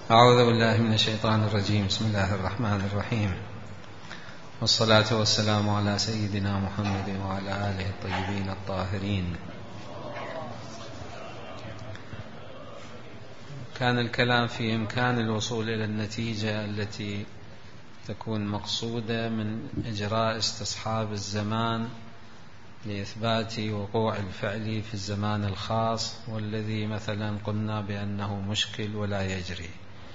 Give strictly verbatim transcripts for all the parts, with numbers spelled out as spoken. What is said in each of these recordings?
أعوذ بالله من الشيطان الرجيم. بسم الله الرحمن الرحيم، والصلاة والسلام على سيدنا محمد وعلى آله الطيبين الطاهرين. كان الكلام في إمكان الوصول إلى النتيجة التي تكون مقصودة من إجراء استصحاب الزمان لإثبات وقوع الفعل في الزمان الخاص، والذي مثلا قلنا بأنه مشكل ولا يجري،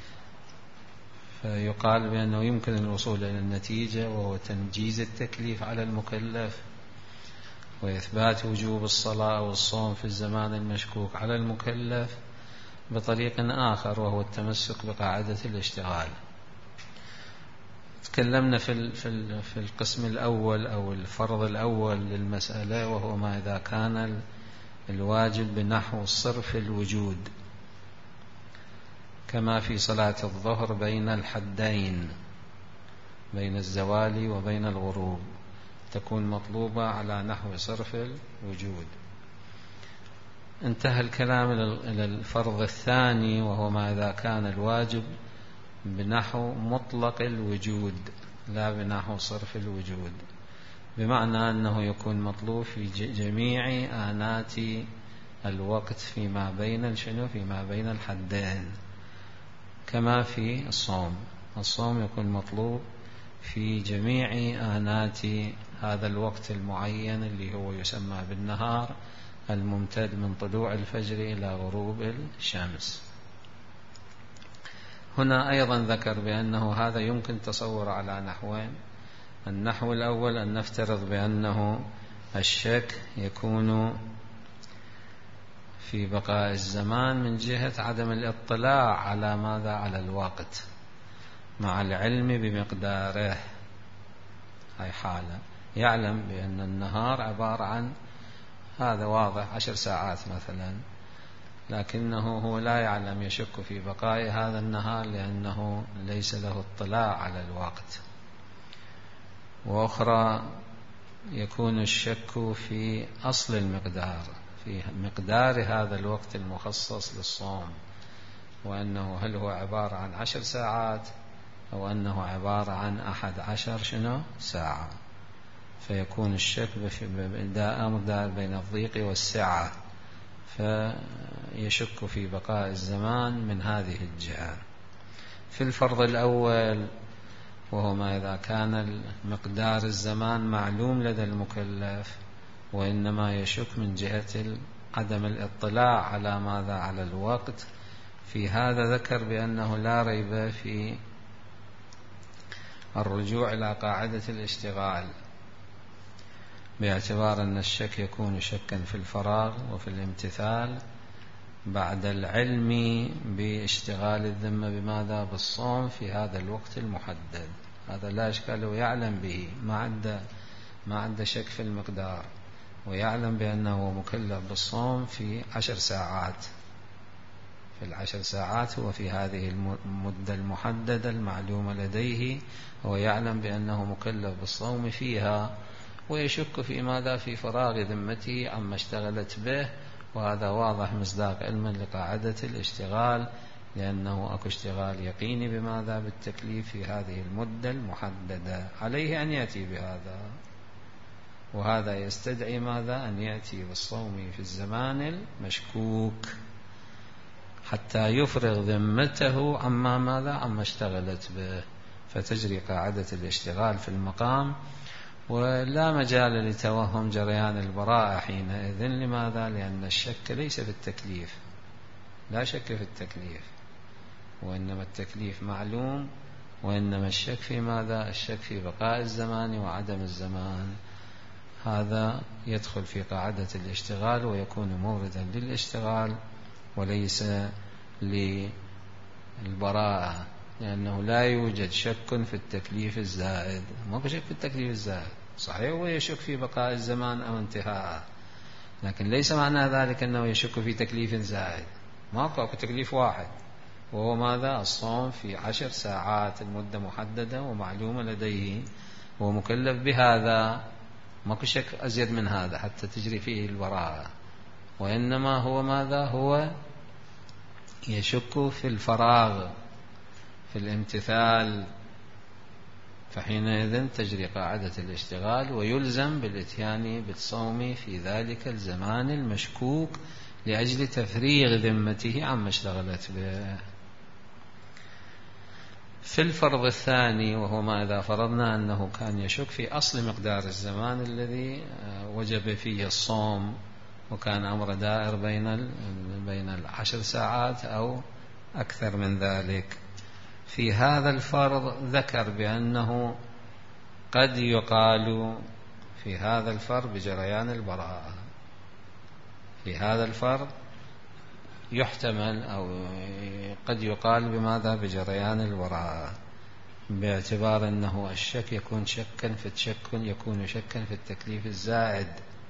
فيقال بأنه يمكن الوصول إلى النتيجة، وهو تنجيز التكليف على المكلف وإثبات وجوب الصلاة والصوم في الزمان المشكوك على المكلف بطريق آخر، وهو التمسك بقاعدة الاشتغال. تكلمنا في في القسم الأول أو الفرض الأول للمسألة، وهو ما إذا كان الواجب بنحو صرف الوجود، كما في صلاة الظهر بين الحدين، بين الزوال وبين الغروب، تكون مطلوبة على نحو صرف الوجود. انتهى الكلام إلى الفرض الثاني، وهو ما إذا كان الواجب بنحو مطلق الوجود لا بنحو صرف الوجود، بمعنى أنه يكون مطلوب في جميع آنات الوقت فيما بين شنو فيما بين الحدين، كما في الصوم. الصوم يكون مطلوب في جميع آنات هذا الوقت المعين اللي هو يسمى بالنهار الممتد من طلوع الفجر إلى غروب الشمس. هنا أيضا ذكر بأنه هذا يمكن تصور على نحوين. النحو الأول أن نفترض بأنه الشك يكون في بقاء الزمان من جهة عدم الاطلاع على ماذا على الوقت مع العلم بمقداره. هاي حالة يعلم بأن النهار عبارة عن هذا واضح عشر ساعات مثلا، لكنه هو لا يعلم، يشك في بقاء هذا النهار لأنه ليس له اطلاع على الوقت. وأخرى يكون الشك في أصل المقدار، في مقدار هذا الوقت المخصص للصوم، وأنه هل هو عبارة عن عشر ساعات أو أنه عبارة عن أحد عشر شنو ساعة، فيكون الشك دائر بين الضيق والسعة، فيشك في بقاء الزمان من هذه الجهة. في الفرض الأول، وهو ما إذا كان مقدار الزمان معلوم لدى المكلف وإنما يشك من جهة عدم الاطلاع على ماذا على الوقت، في هذا ذكر بأنه لا ريب في الرجوع إلى قاعدة الاشتغال، باعتبار أن الشك يكون شكا في الفراغ وفي الامتثال بعد العلم باشتغال الذمة بماذا بالصوم في هذا الوقت المحدد. هذا لا إشكال، ويعلم به، ما عنده ما عنده شك في المقدار، ويعلم بأنه مكلف بالصوم في عشر ساعات. في العشر ساعات هو في هذه المدة المحددة المعلومة لديه، هو يعلم بأنه مكلف بالصوم فيها، ويشك في ماذا في فراغ ذمته عما اشتغلت به. وهذا واضح مصداق علما لقاعدة الاشتغال، لأنه أكو اشتغال يقيني بماذا بالتكليف في هذه المدة المحددة، عليه أن يأتي بهذا. وهذا يستدعي ماذا أن يأتي بالصوم في الزمان المشكوك حتى يفرغ ذمته عما ماذا عما اشتغلت به، فتجري قاعدة الاشتغال في المقام، ولا مجال لتوهم جريان البراءة حينئذ. لماذا؟ لأن الشك ليس في التكليف، لا شك في التكليف، وإنما التكليف معلوم، وإنما الشك في ماذا؟ الشك في بقاء الزمان وعدم الزمان. هذا يدخل في قاعدة الاشتغال ويكون موردا للاشتغال وليس للبراءة، لأنه لا يوجد شك في التكليف الزائد. ما بشك في التكليف الزائد، صحيح هو يشك في بقاء الزمان أو انتهاءه، لكن ليس معنى ذلك أنه يشك في تكليف زائد. ماكو تكليف واحد، وهو ماذا؟ الصوم في عشر ساعات، المدة محددة ومعلومة لديه، هو مكلف بهذا، ماكو شك أزيد من هذا حتى تجري فيه البراءة. وإنما هو ماذا؟ هو يشك في الفراغ في الامتثال، فحينئذ تجري قاعدة الاشتغال، ويلزم بالإتيان بالصوم في ذلك الزمان المشكوك لأجل تفريغ ذمته عما اشتغلت به. في الفرض الثاني، وهو ما إذا فرضنا أنه كان يشك في أصل مقدار الزمان الذي وجب فيه الصوم، وكان أمر دائر بين بين العشر ساعات أو أكثر من ذلك، في هذا الفرض ذكر بأنه قد يقال في هذا الفرض بجريان البراءة. في هذا الفرض يحتمل أو قد يقال بماذا؟ بجريان البراءة، باعتبار أنه الشك يكون شكا في الشك يكون شكا في التكليف الزائد،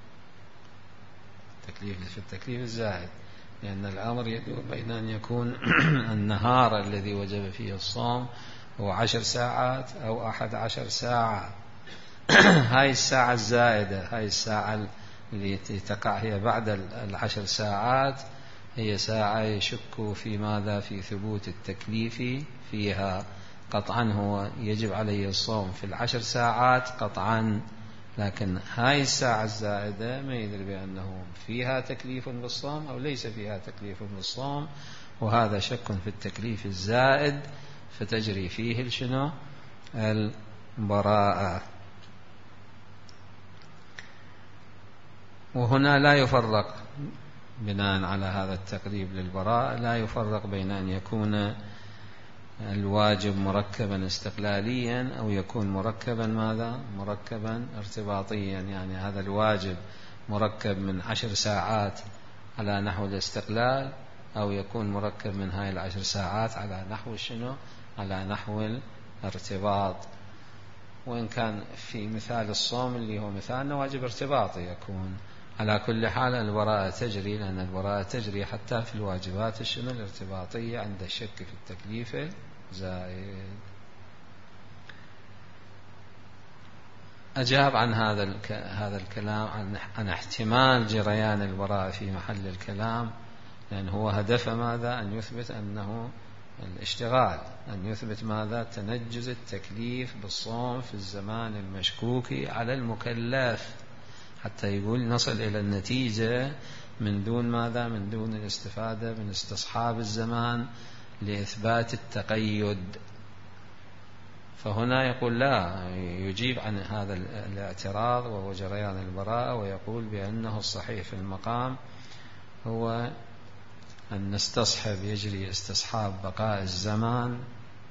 تكليف في التكليف الزائد، لأن الأمر يدور بين أن يكون النهار الذي وجب فيه الصوم هو عشر ساعات أو أحد عشر ساعة. هاي الساعة الزائدة، هاي الساعة التي تقع هي بعد العشر ساعات، هي ساعة يشك في ماذا؟ في ثبوت التكليف فيها. قطعا هو يجب عليه الصوم في العشر ساعات قطعا، لكن هاي الساعة الزائدة ما يدري بأنه فيها تكليف بالصوم أو ليس فيها تكليف بالصوم، وهذا شك في التكليف الزائد، فتجري فيه الشنو؟ البراءة. وهنا لا يفرق بناء على هذا التقريب للبراءة، لا يفرق بين أن يكون الواجب مركبا استقلاليا أو يكون مركبا ماذا؟ مركبا ارتباطيا، يعني هذا الواجب مركب من عشر ساعات على نحو الاستقلال، أو يكون مركب من هاي العشر ساعات على نحو شنو؟ على نحو الارتباط. وإن كان في مثال الصوم اللي هو مثالنا واجب ارتباطي يكون، على كل حال البراءة تجري، لأن البراءة تجري حتى في الواجبات الشنو؟ الارتباطية عند الشك في التكليف زائد. أجاب عن هذا هذا الكلام عن, عن احتمال جريان البراءة في محل الكلام، لأن هو هدف ماذا؟ أن يثبت أنه الاشتغال، أن يثبت ماذا؟ تنجز التكليف بالصوم في الزمان المشكوك على المكلف، حتى يقول نصل إلى النتيجة من دون ماذا؟ من دون الاستفادة من استصحاب الزمان لإثبات التقيد. فهنا يقول لا، يجيب عن هذا الاعتراض وهو جريان البراءة، ويقول بأنه الصحيح في المقام هو أن نستصحب، يجري استصحاب بقاء الزمان،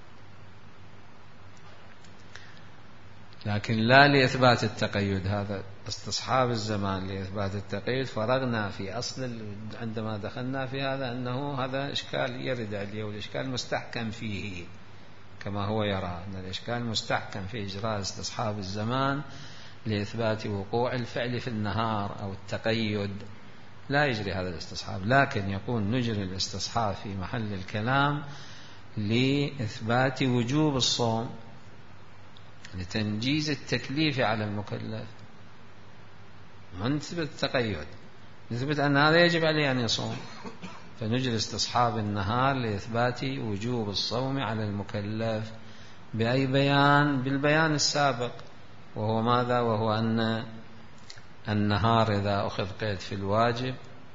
لكن لا لإثبات التقيد. هذا استصحاب الزمان لإثبات التقيد فرغنا في أصل عندما دخلنا في هذا أنه هذا إشكال يرد عليه، والإشكال مستحكم فيه كما هو يرى أن الإشكال مستحكم في إجراء استصحاب الزمان لإثبات وقوع الفعل في النهار أو التقيد، لا يجري هذا الاستصحاب، لكن يكون نجري الاستصحاب في محل الكلام لإثبات وجوب الصوم، لتنجيز التكليف على المكلف، ما نثبت التقيد، نثبت أن هذا يجب عليه أن يصوم، فنجري استصحاب النهار لإثبات وجوب الصوم على المكلف بأي بيان؟ بالبيان السابق، وهو ماذا؟ وهو أن النهار إذا أخذ قيد في الواجب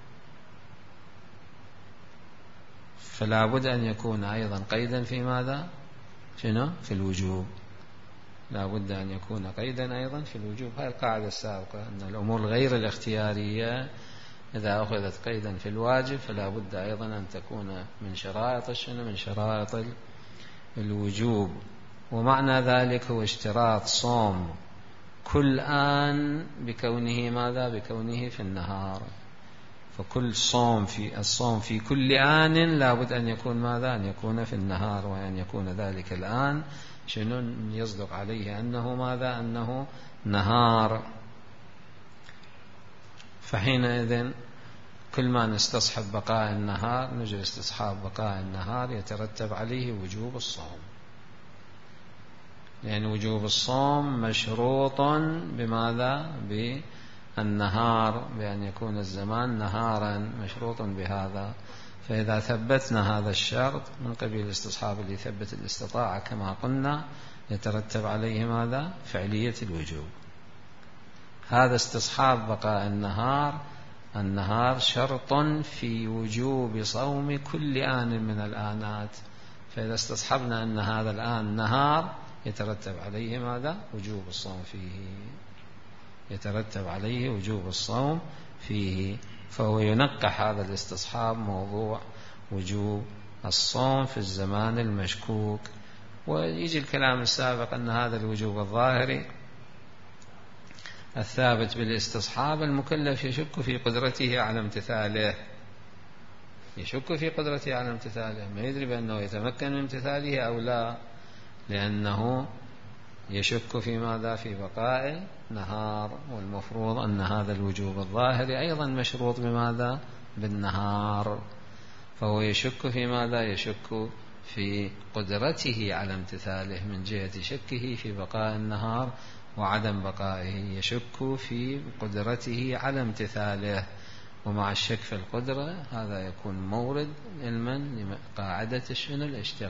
فلا بد أن يكون أيضا قيدا في ماذا؟ شنو؟ في الوجوب، لا بد أن يكون قيدا أيضا في الوجوب. هذه القاعدة السابقة أن الأمور غير الاختيارية إذا أخذت قيدا في الواجب فلا بد أيضا أن تكون من شرائط الشنو؟ من شرائط الوجوب. ومعنى ذلك هو اشتراط صوم كل آن بكونه ماذا؟ بكونه في النهار، فكل صوم في الصوم في كل آن لا بد أن يكون ماذا؟ أن يكون في النهار، وأن يكون ذلك الآن شنو؟ يصدق عليه أنه ماذا؟ أنه نهار. فحينئذ كل ما نستصحب بقاء النهار نجري استصحاب بقاء النهار، يترتب عليه وجوب الصوم، لأن يعني وجوب الصوم مشروط بماذا؟ بالنهار، بأن يكون الزمان نهارا، مشروط بهذا. فإذا ثبتنا هذا الشرط من قبيل الاستصحاب اللي يثبت الاستطاعة كما قلنا يترتب عليه ماذا؟ فعلية الوجوب. هذا استصحاب بقاء النهار. النهار شرط في وجوب صوم كل آن من الآنات، فإذا استصحبنا أن هذا الآن نهار يترتب عليه ماذا؟ وجوب الصوم فيه، يترتب عليه وجوب الصوم فيه. فهو ينقح هذا الاستصحاب موضوع وجوب الصوم في الزمان المشكوك. ويجي الكلام السابق أن هذا الوجوب الظاهري الثابت بالاستصحاب المكلف يشك في قدرته على امتثاله، يشك في قدرته على امتثاله، ما يدري بأنه يتمكن من امتثاله أو لا، لأنه يشك في ماذا؟ في بقاء نهار. والمفروض أن هذا الوجوب الظاهري أيضا مشروط بماذا؟ بالنهار. فهو يشك في ماذا؟ يشك في قدرته على امتثاله من جهة شكه في بقاء النهار وعدم بقائه، يشك في قدرته على امتثاله. ومع الشك في القدرة هذا يكون مورد علما لقاعدة شنو؟ الاشتغال.